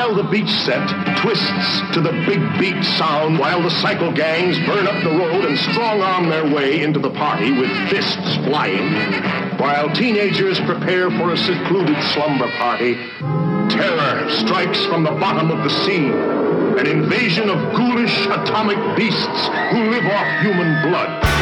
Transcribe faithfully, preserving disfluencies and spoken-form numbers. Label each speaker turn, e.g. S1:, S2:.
S1: While the beach set twists to the big beat sound, while the cycle gangs burn up the road and strong-arm their way into the party with fists flying, while teenagers prepare for a secluded slumber party, terror strikes from the bottom of the sea, an invasion of ghoulish atomic beasts who live off human blood.